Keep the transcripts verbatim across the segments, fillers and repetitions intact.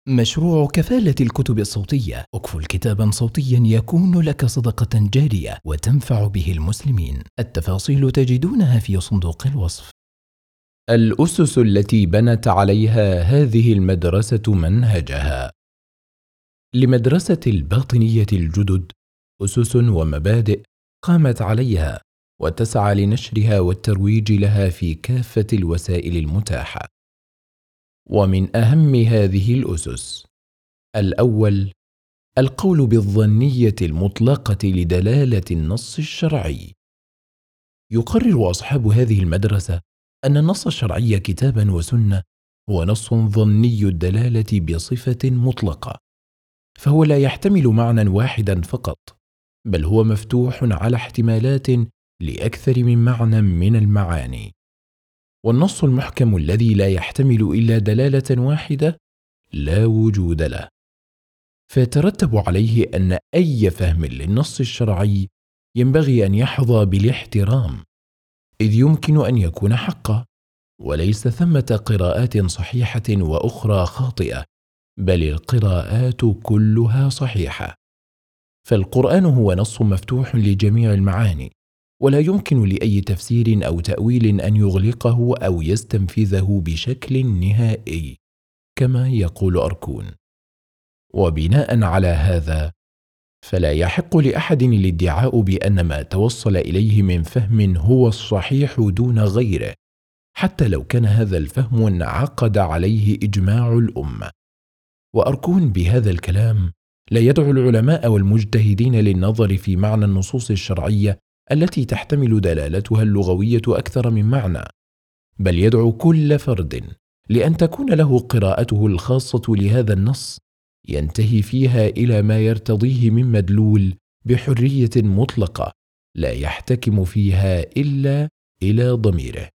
مشروع كفالة الكتب الصوتية. اكفل كتابا صوتيا يكون لك صدقة جارية وتنفع به المسلمين. التفاصيل تجدونها في صندوق الوصف. الأسس التي بنت عليها هذه المدرسة منهجها. لمدرسة الباطنية الجدد أسس ومبادئ قامت عليها وتسعى لنشرها والترويج لها في كافة الوسائل المتاحة. ومن أهم هذه الأسس: الأول، القول بالظنية المطلقة لدلالة النص الشرعي. يقرر أصحاب هذه المدرسة أن النص الشرعي كتابا وسنة هو نص ظني الدلالة بصفة مطلقة، فهو لا يحتمل معنى واحدا فقط، بل هو مفتوح على احتمالات لأكثر من معنى من المعاني. والنص المحكم الذي لا يحتمل إلا دلالة واحدة لا وجود له، فيترتب عليه أن أي فهم للنص الشرعي ينبغي أن يحظى بالاحترام، إذ يمكن أن يكون حقا، وليس ثمة قراءات صحيحة وأخرى خاطئة، بل القراءات كلها صحيحة. فالقرآن هو نص مفتوح لجميع المعاني، ولا يمكن لأي تفسير أو تأويل أن يغلقه أو يستنفذه بشكل نهائي، كما يقول أركون. وبناء على هذا، فلا يحق لأحد الادعاء بأن ما توصل إليه من فهم هو الصحيح دون غيره، حتى لو كان هذا الفهم انعقد عليه إجماع الأمة. وأركون بهذا الكلام لا يدعو العلماء والمجتهدين للنظر في معنى النصوص الشرعية التي تحتمل دلالتها اللغوية أكثر من معنى، بل يدعو كل فرد لأن تكون له قراءته الخاصة لهذا النص ينتهي فيها إلى ما يرتضيه من مدلول بحرية مطلقة لا يحتكم فيها إلا إلى ضميره.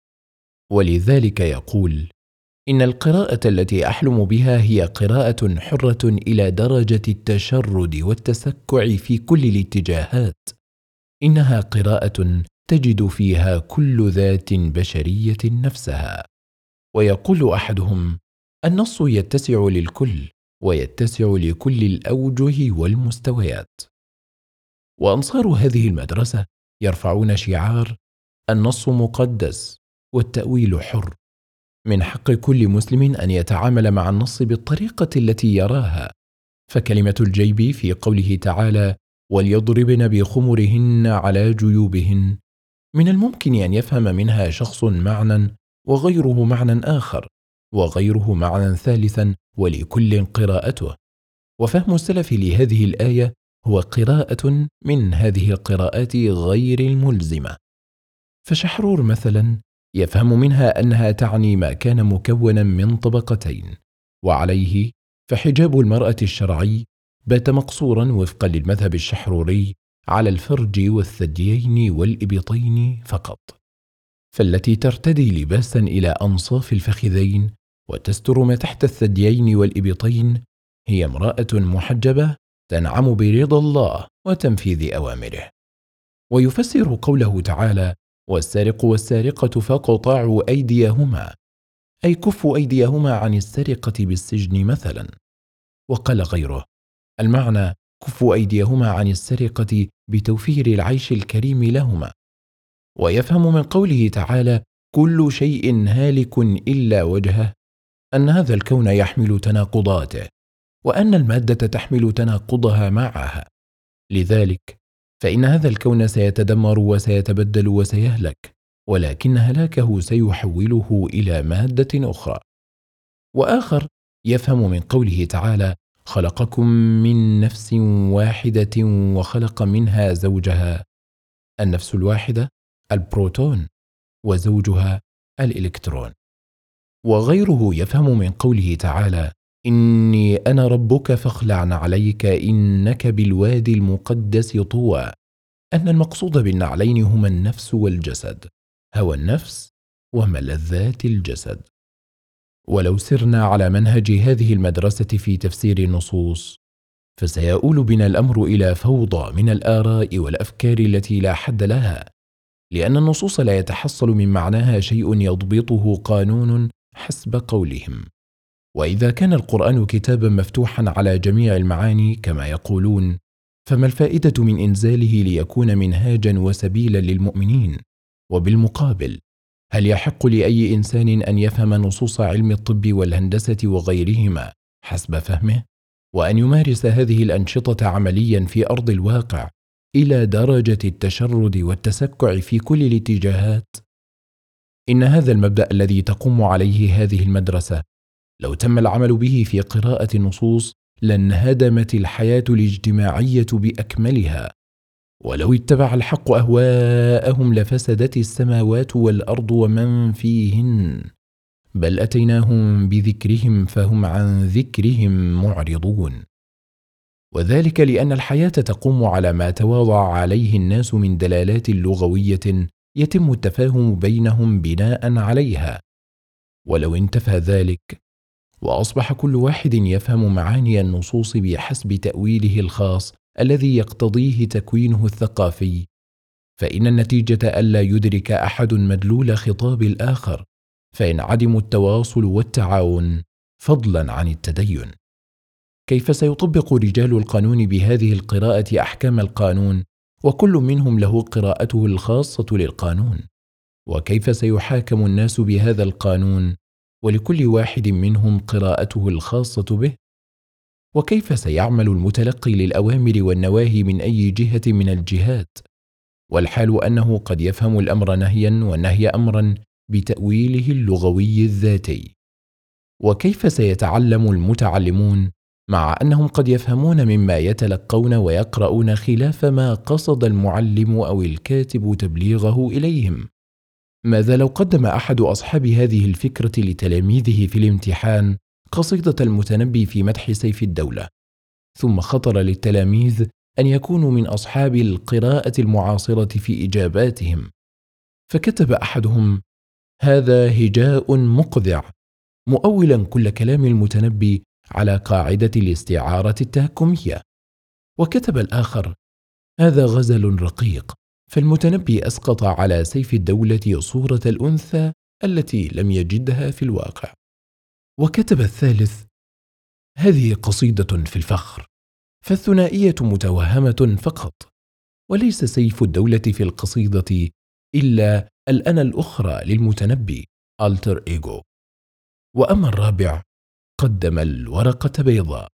ولذلك يقول: إن القراءة التي أحلم بها هي قراءة حرة إلى درجة التشرد والتسكع في كل الاتجاهات. إنها قراءة تجد فيها كل ذات بشرية نفسها. ويقول أحدهم: النص يتسع للكل، ويتسع لكل الأوجه والمستويات. وأنصار هذه المدرسة يرفعون شعار: النص مقدس والتأويل حر. من حق كل مسلم أن يتعامل مع النص بالطريقة التي يراها، فكلمة الجيب في قوله تعالى: وليضربن بخمرهن على جيوبهن، من الممكن أن يفهم منها شخص معنى وغيره معنى آخر وغيره معنى ثالثا، ولكل قراءته. وفهم السلف لهذه الآية هو قراءة من هذه القراءات غير الملزمة. فشحرور مثلا يفهم منها أنها تعني ما كان مكونا من طبقتين، وعليه فحجاب المرأة الشرعي بات مقصورا وفقا للمذهب الشحروري على الفرج والثديين والإبطين فقط، فالتي ترتدي لباسا إلى أنصاف الفخذين وتستر ما تحت الثديين والإبطين هي امرأة محجبة تنعم برضا الله وتنفيذ أوامره. ويفسر قوله تعالى: والسارق والسارقة فاقطعوا أيديهما، أي كفوا أيديهما عن السرقة بالسجن مثلا. وقال غيره: المعنى كفوا أيديهما عن السرقة بتوفير العيش الكريم لهما. ويفهم من قوله تعالى: كل شيء هالك إلا وجهه، أن هذا الكون يحمل تناقضاته، وأن المادة تحمل تناقضها معها، لذلك فإن هذا الكون سيتدمر وسيتبدل وسيهلك، ولكن هلاكه سيحوله إلى مادة أخرى. وآخر يفهم من قوله تعالى: خلقكم من نفس واحدة وخلق منها زوجها، النفس الواحدة البروتون وزوجها الإلكترون. وغيره يفهم من قوله تعالى: إني أنا ربك فاخلع عليك إنك بالوادي المقدس طوى، أن المقصود بالنعلين هما النفس والجسد، هوى النفس وملذات الجسد. ولو سرنا على منهج هذه المدرسة في تفسير النصوص، فسيؤول بنا الأمر إلى فوضى من الآراء والأفكار التي لا حد لها، لأن النصوص لا يتحصل من معناها شيء يضبطه قانون حسب قولهم، وإذا كان القرآن كتابا مفتوحا على جميع المعاني كما يقولون، فما الفائدة من إنزاله ليكون منهاجا وسبيلا للمؤمنين؟ وبالمقابل، هل يحق لأي إنسان أن يفهم نصوص علم الطب والهندسة وغيرهما حسب فهمه، وأن يمارس هذه الأنشطة عمليا في أرض الواقع إلى درجة التشرد والتسكع في كل الاتجاهات؟ إن هذا المبدأ الذي تقوم عليه هذه المدرسة لو تم العمل به في قراءة النصوص لانهدمت الحياة الاجتماعية بأكملها، ولو اتبع الحق أهواءهم لفسدت السماوات والأرض ومن فيهن، بل أتيناهم بذكرهم فهم عن ذكرهم معرضون. وذلك لأن الحياة تقوم على ما تواضع عليه الناس من دلالات لغوية يتم التفاهم بينهم بناء عليها، ولو انتفى ذلك وأصبح كل واحد يفهم معاني النصوص بحسب تأويله الخاص الذي يقتضيه تكوينه الثقافي، فإن النتيجة ألا يدرك أحد مدلول خطاب الآخر، فينعدم التواصل والتعاون فضلا عن التدين. كيف سيطبق رجال القانون بهذه القراءة أحكام القانون وكل منهم له قراءته الخاصة للقانون؟ وكيف سيحاكم الناس بهذا القانون ولكل واحد منهم قراءته الخاصة به؟ وكيف سيعمل المتلقي للأوامر والنواهي من أي جهة من الجهات، والحال أنه قد يفهم الأمر نهيا والنهي أمرا بتأويله اللغوي الذاتي؟ وكيف سيتعلم المتعلمون مع أنهم قد يفهمون مما يتلقون ويقرؤون خلاف ما قصد المعلم أو الكاتب تبليغه إليهم؟ ماذا لو قدم أحد أصحاب هذه الفكرة لتلاميذه في الامتحان قصيدة المتنبي في مدح سيف الدولة، ثم خطر للتلاميذ أن يكونوا من أصحاب القراءة المعاصرة في إجاباتهم، فكتب أحدهم: هذا هجاء مقذع، مؤولا كل كلام المتنبي على قاعدة الاستعارة التهكمية، وكتب الآخر: هذا غزل رقيق، فالمتنبي أسقط على سيف الدولة صورة الأنثى التي لم يجدها في الواقع. وكتب الثالث: هذه قصيدة في الفخر، فالثنائية متوهمة فقط، وليس سيف الدولة في القصيدة إلا الأنا الأخرى للمتنبي alter ego. وأما الرابع قدم الورقة بيضاء.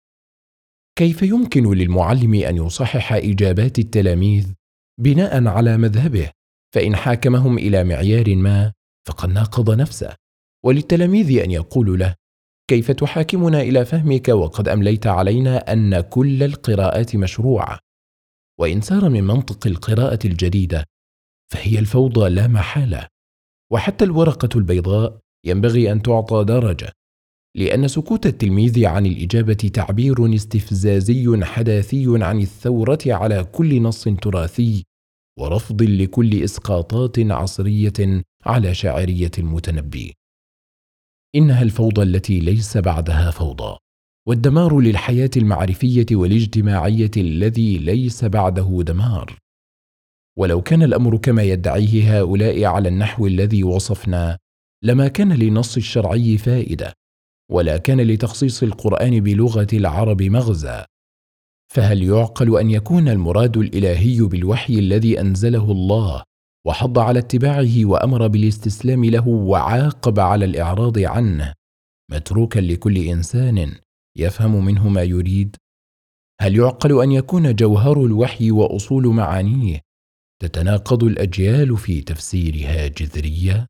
كيف يمكن للمعلم أن يصحح إجابات التلاميذ بناء على مذهبه؟ فإن حاكمهم إلى معيار ما فقد ناقض نفسه. وللتلاميذ أن يقولوا له: كيف تحاكمنا إلى فهمك وقد أمليت علينا أن كل القراءات مشروعة؟ وإن سار من منطق القراءة الجديدة فهي الفوضى لا محالة، وحتى الورقة البيضاء ينبغي أن تعطى درجة، لأن سكوت التلميذ عن الإجابة تعبير استفزازي حداثي عن الثورة على كل نص تراثي، ورفض لكل إسقاطات عصرية على شاعرية المتنبي. إنها الفوضى التي ليس بعدها فوضى، والدمار للحياة المعرفية والاجتماعية الذي ليس بعده دمار. ولو كان الأمر كما يدعيه هؤلاء على النحو الذي وصفنا لما كان للنص الشرعي فائدة، ولا كان لتخصيص القرآن بلغة العرب مغزى. فهل يعقل أن يكون المراد الإلهي بالوحي الذي أنزله الله وحض على اتباعه وأمر بالاستسلام له وعاقب على الإعراض عنه متروكا لكل إنسان يفهم منه ما يريد؟ هل يعقل أن يكون جوهر الوحي وأصول معانيه تتناقض الأجيال في تفسيرها جذرية؟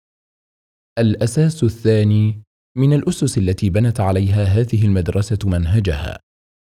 الأساس الثاني من الأسس التي بنت عليها هذه المدرسة منهجها: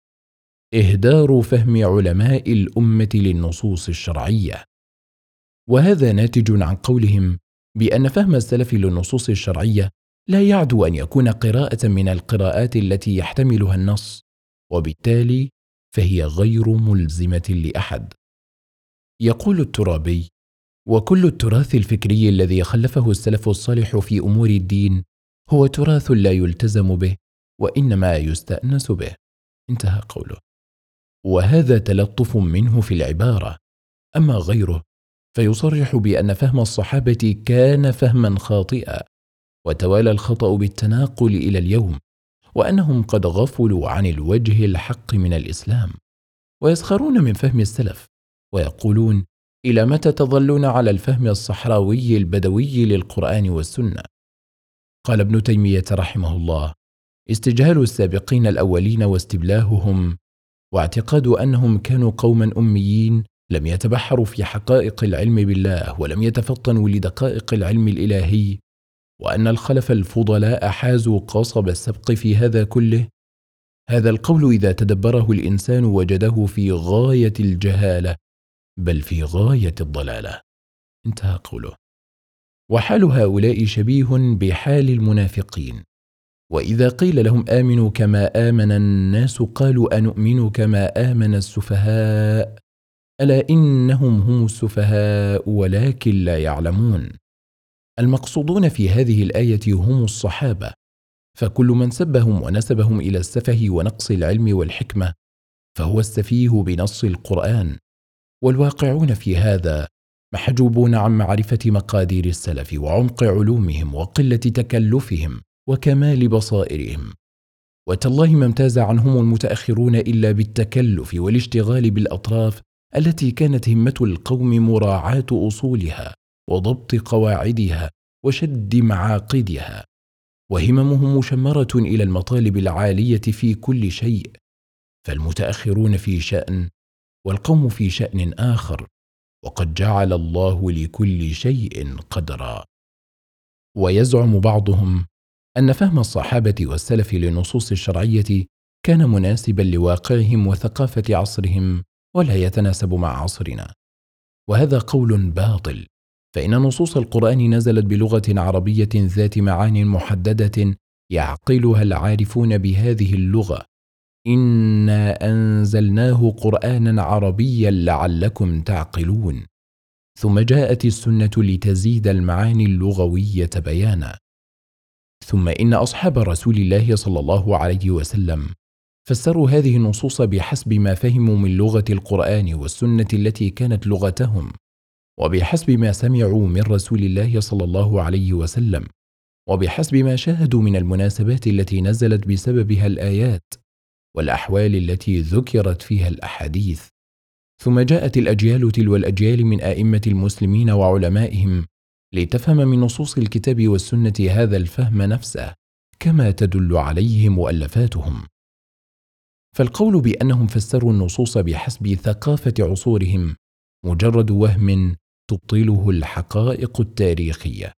إهدار فهم علماء الأمة للنصوص الشرعية. وهذا ناتج عن قولهم بأن فهم السلف للنصوص الشرعية لا يعدو أن يكون قراءة من القراءات التي يحتملها النص، وبالتالي فهي غير ملزمة لأحد. يقول الترابي: وكل التراث الفكري الذي خلفه السلف الصالح في أمور الدين هو تراث لا يلتزم به وإنما يستأنس به. انتهى قوله. وهذا تلطف منه في العبارة، أما غيره فيصرح بأن فهم الصحابة كان فهما خاطئا، وتوالى الخطأ بالتناقل إلى اليوم، وأنهم قد غفلوا عن الوجه الحق من الإسلام، ويسخرون من فهم السلف ويقولون: إلى متى تظلون على الفهم الصحراوي البدوي للقرآن والسنة؟ قال ابن تيمية رحمه الله: استجهال السابقين الأولين واستبلاههم، واعتقاد أنهم كانوا قوما أميين لم يتبحروا في حقائق العلم بالله ولم يتفطنوا لدقائق العلم الإلهي، وأن الخلف الفضلاء حازوا قصب السبق في هذا كله، هذا القول إذا تدبره الإنسان وجده في غاية الجهالة، بل في غاية الضلالة. انتهى قوله. وحال هؤلاء شبيه بحال المنافقين، وإذا قيل لهم آمنوا كما آمن الناس قالوا أنؤمن كما آمن السفهاء، ألا إنهم هم السفهاء ولكن لا يعلمون. المقصودون في هذه الآية هم الصحابة، فكل من سبهم ونسبهم إلى السفه ونقص العلم والحكمة فهو السفيه بنص القرآن، والواقعون في هذا محجوبون عن معرفة مقادير السلف وعمق علومهم وقلة تكلفهم وكمال بصائرهم. وتالله ما امتاز عنهم المتأخرون إلا بالتكلف والاشتغال بالأطراف التي كانت همة القوم مراعاة أصولها وضبط قواعدها وشد معاقدها، وهممهم مشمرة إلى المطالب العالية في كل شيء، فالمتأخرون في شأن والقوم في شأن آخر، وقد جعل الله لكل شيء قدرا. ويزعم بعضهم أن فهم الصحابة والسلف للنصوص الشرعية كان مناسبا لواقعهم وثقافة عصرهم ولا يتناسب مع عصرنا، وهذا قول باطل، فإن نصوص القرآن نزلت بلغة عربية ذات معان محددة يعقلها العارفون بهذه اللغة: إنا أنزلناه قرآنا عربيا لعلكم تعقلون. ثم جاءت السنة لتزيد المعاني اللغوية بيانا. ثم إن أصحاب رسول الله صلى الله عليه وسلم فسروا هذه النصوص بحسب ما فهموا من لغة القرآن والسنة التي كانت لغتهم، وبحسب ما سمعوا من رسول الله صلى الله عليه وسلم، وبحسب ما شاهدوا من المناسبات التي نزلت بسببها الآيات والأحوال التي ذكرت فيها الأحاديث. ثم جاءت الأجيال تلو الأجيال من آئمة المسلمين وعلمائهم لتفهم من نصوص الكتاب والسنة هذا الفهم نفسه كما تدل عليه مؤلفاتهم. فالقول بأنهم فسروا النصوص بحسب ثقافة عصورهم مجرد وهم تبطله الحقائق التاريخية.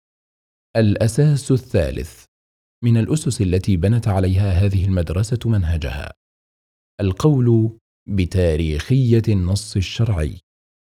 الأساس الثالث من الأسس التي بنت عليها هذه المدرسة منهجها: القول بتاريخية النص الشرعي.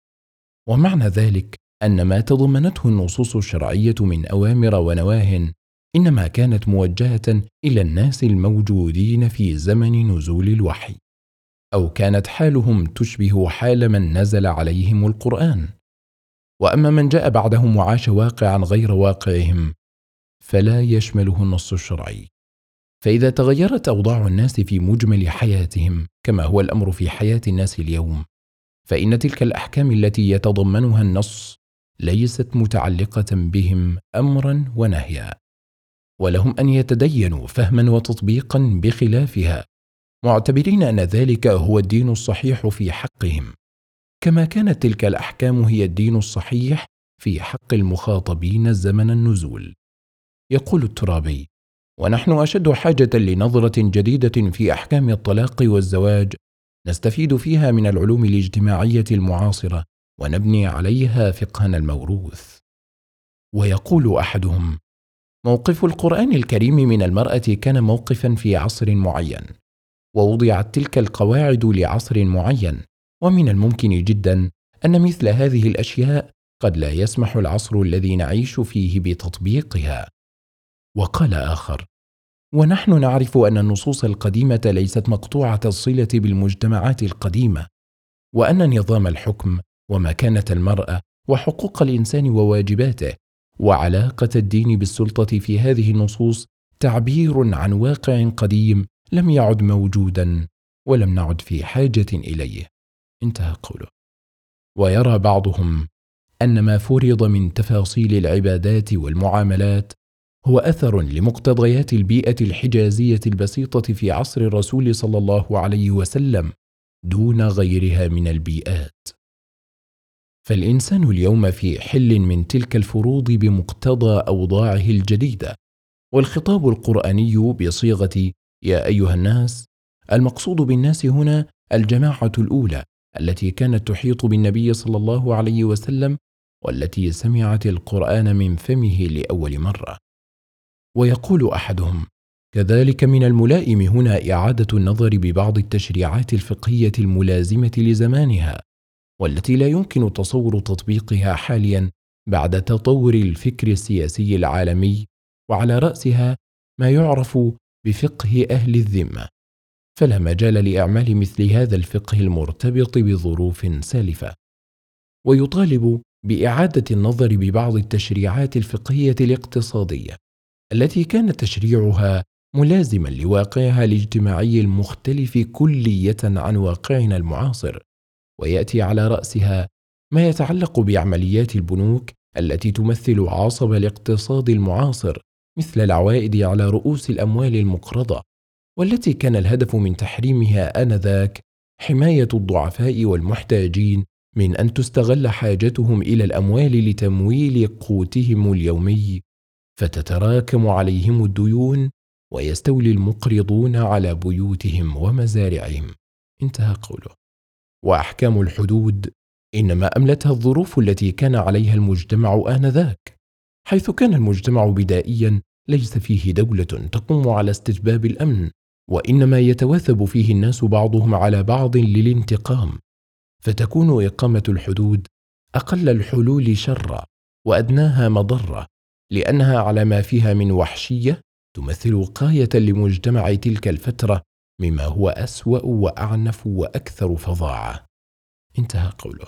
ومعنى ذلك أن ما تضمنته النصوص الشرعية من أوامر ونواه إنما كانت موجهة إلى الناس الموجودين في زمن نزول الوحي، أو كانت حالهم تشبه حال من نزل عليهم القرآن. وأما من جاء بعدهم وعاش واقعا غير واقعهم فلا يشمله النص الشرعي. فإذا تغيرت أوضاع الناس في مجمل حياتهم كما هو الأمر في حياة الناس اليوم، فإن تلك الأحكام التي يتضمنها النص ليست متعلقة بهم أمرا ونهيا، ولهم أن يتدينوا فهما وتطبيقا بخلافها، معتبرين أن ذلك هو الدين الصحيح في حقهم، كما كانت تلك الأحكام هي الدين الصحيح في حق المخاطبين زمن النزول. يقول الترابي: ونحن أشد حاجة لنظرة جديدة في أحكام الطلاق والزواج نستفيد فيها من العلوم الاجتماعية المعاصرة ونبني عليها فقهنا الموروث. ويقول أحدهم: موقف القرآن الكريم من المرأة كان موقفا في عصر معين، ووضعت تلك القواعد لعصر معين، ومن الممكن جدا أن مثل هذه الأشياء قد لا يسمح العصر الذي نعيش فيه بتطبيقها. وقال آخر: ونحن نعرف أن النصوص القديمة ليست مقطوعة الصلة بالمجتمعات القديمة، وأن نظام الحكم ومكانة المرأة وحقوق الإنسان وواجباته وعلاقة الدين بالسلطة في هذه النصوص تعبير عن واقع قديم لم يعد موجودا ولم نعد في حاجة إليه. انتهى قوله. ويرى بعضهم أن ما فرض من تفاصيل العبادات والمعاملات هو أثر لمقتضيات البيئة الحجازية البسيطة في عصر الرسول صلى الله عليه وسلم دون غيرها من البيئات. فالإنسان اليوم في حل من تلك الفروض بمقتضى أوضاعه الجديدة، والخطاب القرآني بصيغة يا أيها الناس المقصود بالناس هنا الجماعة الأولى التي كانت تحيط بالنبي صلى الله عليه وسلم والتي سمعت القرآن من فمه لأول مرة. ويقول أحدهم: كذلك من الملائم هنا إعادة النظر ببعض التشريعات الفقهية الملازمة لزمانها، والتي لا يمكن تصور تطبيقها حاليا بعد تطور الفكر السياسي العالمي، وعلى رأسها ما يعرف بفقه أهل الذمة، فلا مجال لإعمال مثل هذا الفقه المرتبط بظروف سالفة. ويطالب بإعادة النظر ببعض التشريعات الفقهية الاقتصادية التي كان تشريعها ملازما لواقعها الاجتماعي المختلف كلية عن واقعنا المعاصر، ويأتي على رأسها ما يتعلق بعمليات البنوك التي تمثل عصب الاقتصاد المعاصر، مثل العوائد على رؤوس الأموال المقرضة، والتي كان الهدف من تحريمها آنذاك حماية الضعفاء والمحتاجين من أن تستغل حاجتهم إلى الأموال لتمويل قوتهم اليومي، فتتراكم عليهم الديون ويستولي المقرضون على بيوتهم ومزارعهم. انتهى قوله. وأحكام الحدود إنما أملتها الظروف التي كان عليها المجتمع آنذاك، حيث كان المجتمع بدائيا ليس فيه دولة تقوم على استجباب الأمن، وإنما يتواثب فيه الناس بعضهم على بعض للانتقام، فتكون إقامة الحدود أقل الحلول شرا وأدناها مضرة، لأنها على ما فيها من وحشية تمثل وقاية لمجتمع تلك الفترة مما هو أسوأ وأعنف وأكثر فظاعة. انتهى قوله.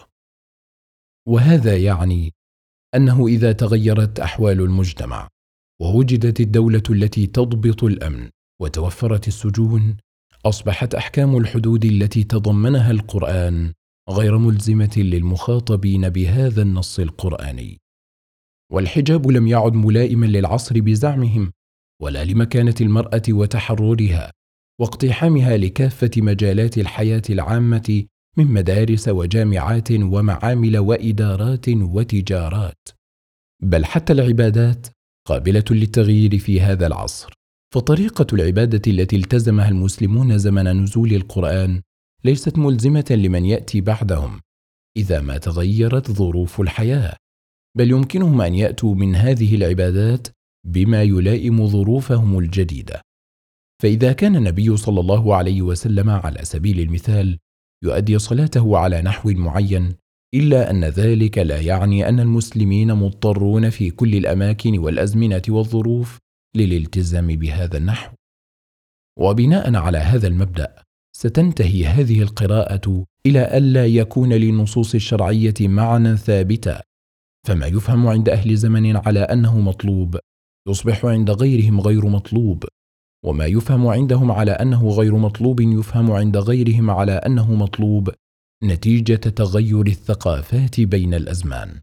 وهذا يعني أنه إذا تغيرت أحوال المجتمع ووجدت الدولة التي تضبط الأمن وتوفرت السجون، أصبحت أحكام الحدود التي تضمنها القرآن غير ملزمة للمخاطبين بهذا النص القرآني. والحجاب لم يعد ملائما للعصر بزعمهم، ولا لمكانة المرأة وتحررها واقتحامها لكافة مجالات الحياة العامة من مدارس وجامعات ومعامل وإدارات وتجارات، بل حتى العبادات قابلة للتغيير في هذا العصر. فطريقة العبادة التي التزمها المسلمون زمن نزول القرآن ليست ملزمة لمن يأتي بعدهم إذا ما تغيرت ظروف الحياة، بل يمكنهم أن يأتوا من هذه العبادات بما يلائم ظروفهم الجديدة. فإذا كان النبي صلى الله عليه وسلم على سبيل المثال يؤدي صلاته على نحو معين، إلا أن ذلك لا يعني أن المسلمين مضطرون في كل الأماكن والأزمنة والظروف للالتزام بهذا النحو. وبناء على هذا المبدأ ستنتهي هذه القراءة إلى ألا يكون للنصوص الشرعية معنى ثابتا، فما يفهم عند أهل زمن على أنه مطلوب يصبح عند غيرهم غير مطلوب، وما يفهم عندهم على أنه غير مطلوب يفهم عند غيرهم على أنه مطلوب، نتيجة تغير الثقافات بين الأزمان.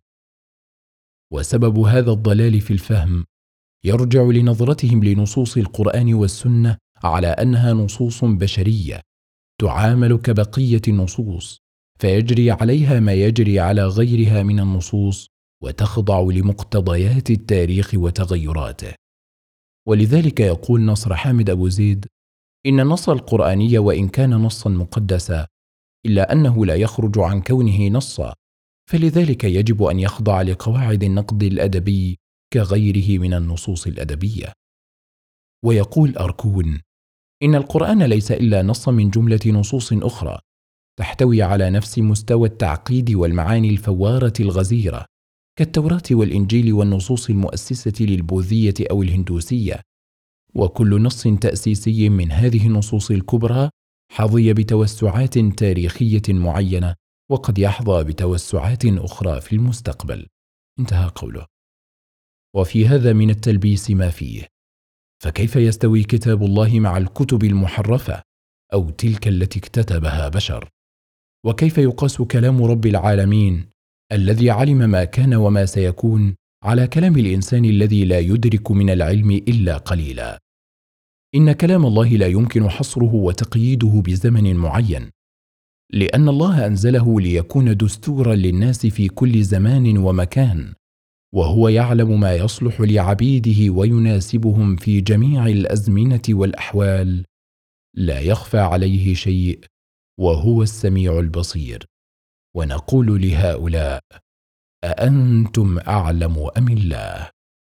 وسبب هذا الضلال في الفهم يرجع لنظرتهم لنصوص القرآن والسنة على أنها نصوص بشرية تعامل كبقية النصوص، فيجري عليها ما يجري على غيرها من النصوص، وتخضع لمقتضيات التاريخ وتغيراته. ولذلك يقول نصر حامد أبو زيد: إن النص القرآني وإن كان نصا مقدسا إلا أنه لا يخرج عن كونه نصا، فلذلك يجب أن يخضع لقواعد النقد الأدبي كغيره من النصوص الأدبية. ويقول أركون: إن القرآن ليس إلا نص من جملة نصوص أخرى تحتوي على نفس مستوى التعقيد والمعاني الفوارة الغزيرة كالتوراة والإنجيل والنصوص المؤسسة للبوذية أو الهندوسية، وكل نص تأسيسي من هذه النصوص الكبرى حظي بتوسعات تاريخية معينة، وقد يحظى بتوسعات أخرى في المستقبل. انتهى قوله. وفي هذا من التلبيس ما فيه، فكيف يستوي كتاب الله مع الكتب المحرفة أو تلك التي اكتتبها بشر؟ وكيف يقاس كلام رب العالمين الذي علم ما كان وما سيكون على كلام الإنسان الذي لا يدرك من العلم إلا قليلا. إن كلام الله لا يمكن حصره وتقييده بزمن معين، لأن الله أنزله ليكون دستورا للناس في كل زمان ومكان، وهو يعلم ما يصلح لعبيده ويناسبهم في جميع الأزمنة والأحوال، لا يخفى عليه شيء، وهو السميع البصير. ونقول لهؤلاء: أأنتم أعلم أم الله؟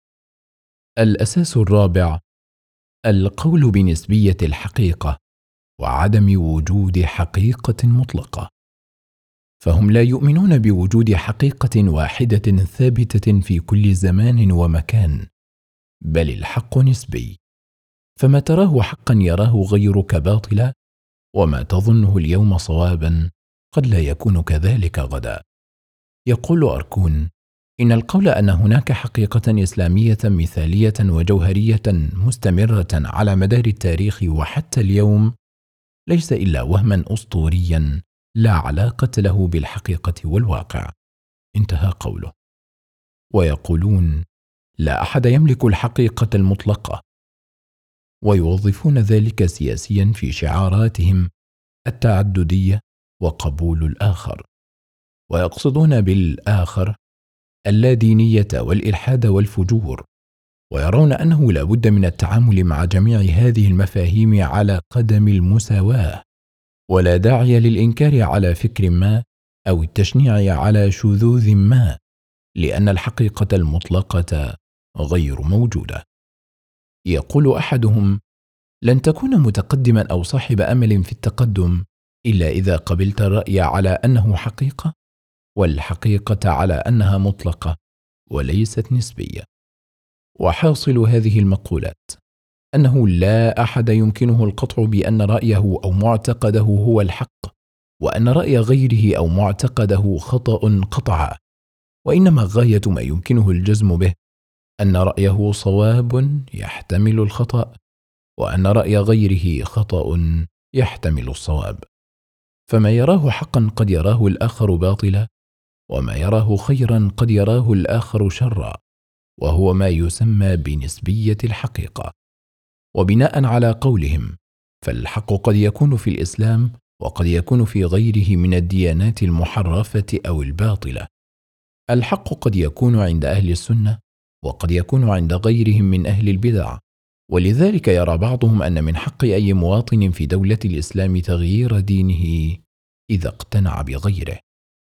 الأساس الرابع: القول بنسبية الحقيقة وعدم وجود حقيقة مطلقة. فهم لا يؤمنون بوجود حقيقة واحدة ثابتة في كل زمان ومكان، بل الحق نسبي، فما تراه حقا يراه غيرك باطلا، وما تظنه اليوم صوابا قد لا يكون كذلك غدا. يقول أركون: إن القول أن هناك حقيقة إسلامية مثالية وجوهرية مستمرة على مدار التاريخ وحتى اليوم ليس إلا وهما أسطوريا لا علاقة له بالحقيقة والواقع. انتهى قوله. ويقولون: لا أحد يملك الحقيقة المطلقة، ويوظفون ذلك سياسيا في شعاراتهم التعددية وقبول الآخر، ويقصدون بالآخر اللادينية والإلحاد والفجور، ويرون أنه لا بد من التعامل مع جميع هذه المفاهيم على قدم المساواة، ولا داعي للإنكار على فكر ما أو التشنيع على شذوذ ما، لأن الحقيقة المطلقة غير موجودة. يقول أحدهم: لن تكون متقدما أو صاحب أمل في التقدم إلا إذا قبلت الرأي على أنه حقيقة، والحقيقة على أنها مطلقة وليست نسبية. وحاصل هذه المقولات أنه لا أحد يمكنه القطع بأن رأيه أو معتقده هو الحق، وأن رأي غيره أو معتقده خطأ قطعا، وإنما غاية ما يمكنه الجزم به أن رأيه صواب يحتمل الخطأ، وأن رأي غيره خطأ يحتمل الصواب. فما يراه حقا قد يراه الآخر باطلا، وما يراه خيرا قد يراه الآخر شرا، وهو ما يسمى بنسبية الحقيقة. وبناء على قولهم فالحق قد يكون في الإسلام وقد يكون في غيره من الديانات المحرفة أو الباطلة. الحق قد يكون عند أهل السنة وقد يكون عند غيرهم من أهل البدع، ولذلك يرى بعضهم أن من حق أي مواطن في دولة الإسلام تغيير دينه إذا اقتنع بغيره.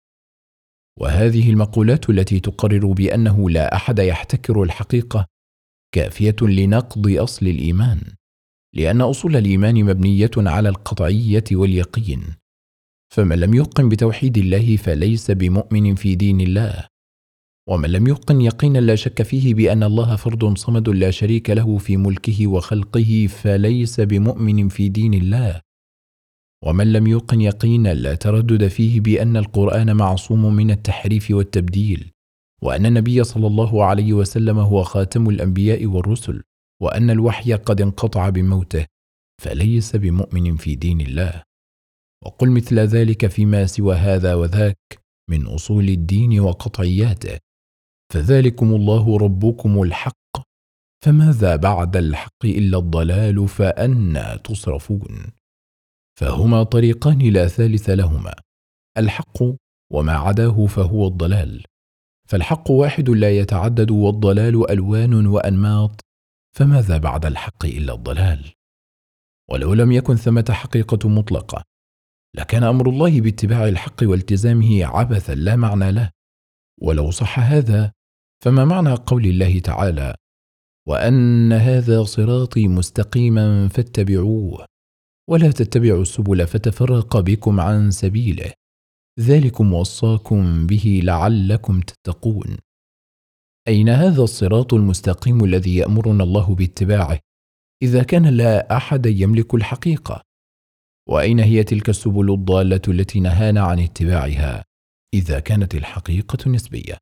وهذه المقولات التي تقرر بأنه لا أحد يحتكر الحقيقة كافية لنقض أصل الإيمان، لأن أصول الإيمان مبنية على القطعية واليقين، فمن لم يقم بتوحيد الله فليس بمؤمن في دين الله، ومن لم يقن يقينا لا شك فيه بأن الله فرد صمد لا شريك له في ملكه وخلقه فليس بمؤمن في دين الله، ومن لم يقن يقينا لا تردد فيه بأن القرآن معصوم من التحريف والتبديل، وأن النبي صلى الله عليه وسلم هو خاتم الأنبياء والرسل، وأن الوحي قد انقطع بموته، فليس بمؤمن في دين الله. وقل مثل ذلك فيما سوى هذا وذاك من أصول الدين وقطعياته، فذلكم الله ربكم الحق، فماذا بعد الحق إلا الضلال، فأنى تصرفون؟ فهما طريقان لا ثالث لهما، الحق وما عداه فهو الضلال، فالحق واحد لا يتعدد والضلال ألوان وأنماط، فماذا بعد الحق إلا الضلال؟ ولو لم يكن ثمة حقيقة مطلقة لكان أمر الله باتباع الحق والتزامه عبثا لا معنى له. ولو صح هذا فما معنى قول الله تعالى: وأن هذا صراطي مستقيما فاتبعوه ولا تتبعوا السبل فتفرق بكم عن سبيله ذلكم وصاكم به لعلكم تتقون. أين هذا الصراط المستقيم الذي يأمرنا الله باتباعه إذا كان لا أحد يملك الحقيقة؟ وأين هي تلك السبل الضالة التي نهانا عن اتباعها إذا كانت الحقيقة نسبية؟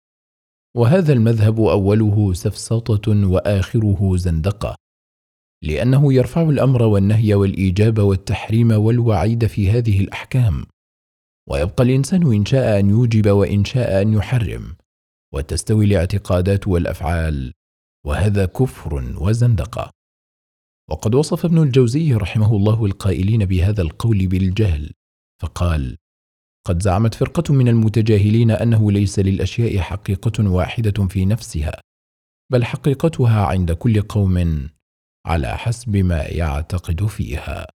وهذا المذهب أوله سفسطة وآخره زندقة، لأنه يرفع الأمر والنهي والإيجاب والتحريم والوعيد في هذه الأحكام، ويبقى الإنسان إن شاء أن يوجب وإن شاء أن يحرم، وتستوي الاعتقادات والأفعال، وهذا كفر وزندقة. وقد وصف ابن الجوزي رحمه الله القائلين بهذا القول بالجهل، فقال: قد زعمت فرقة من المتجاهلين أنه ليس للأشياء حقيقة واحدة في نفسها، بل حقيقتها عند كل قوم على حسب ما يعتقد فيها.